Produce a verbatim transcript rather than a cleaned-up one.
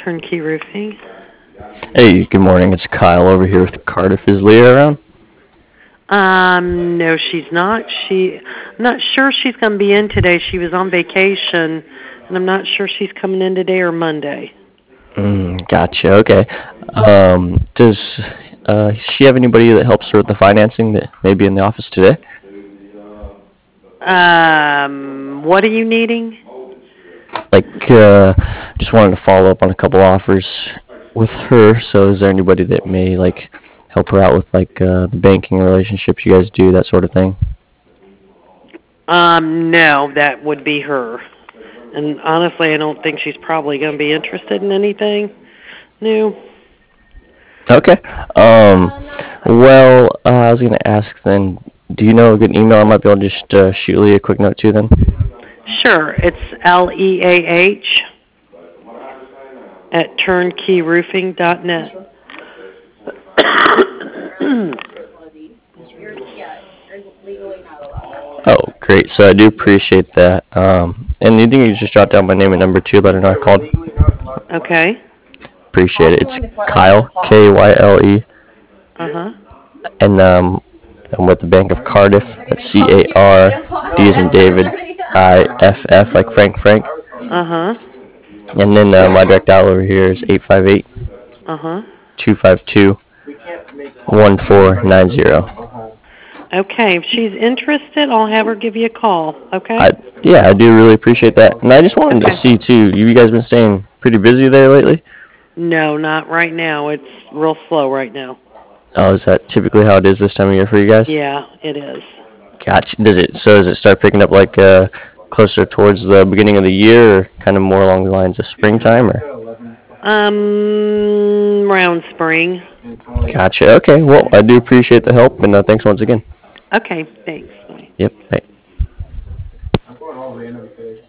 Turnkey Roofing. Hey, good morning. It's Kyle over here with Cardiff. Is Leah around? Um, no, she's not. She, I'm not sure she's going to be in today. She was on vacation, and I'm not sure she's coming in today or Monday. Mm, gotcha. Okay. Um, does uh, she have anybody that helps her with the financing that may be in the office today? Um, what are you needing? Like, uh, just wanted to follow up on a couple offers with her. So, is there anybody that may like help her out with like uh, the banking relationships you guys do, that sort of thing? Um, no, that would be her. And honestly, I don't think she's probably going to be interested in anything new. Okay. Um, well, uh, I was gonna ask then. Do you know a good email I might be able to just uh, shoot Leah a quick note to then? Sure, it's L E A H at turnkey roofing dot net. Oh, great. So I do appreciate that. Um, and you think you just jot down my name and number too, let her know I called? Okay. Appreciate it. It's Kyle, K Y L E, Uh-huh. and um, I'm with the Bank of Cardiff. That's C A R D as in David, I F F like Frank Frank. Uh-huh. And then uh, my direct dial over here is eight five eight, Uh-huh. two five two, one four nine zero. Okay, if she's interested, I'll have her give you a call, okay? I, yeah, I do really appreciate that. And I just wanted to Okay. see too, you guys been staying pretty busy there lately? No, not right now. It's real slow right now. Oh, is that typically how it is this time of year for you guys? Yeah, it is. Gotcha. Does it so does it start picking up like uh, closer towards the beginning of the year, or kind of more along the lines of springtime, or? Um, around spring. Gotcha. Okay. Well, I do appreciate the help, and uh, thanks once again. Okay, thanks. Bye. Yep. Bye.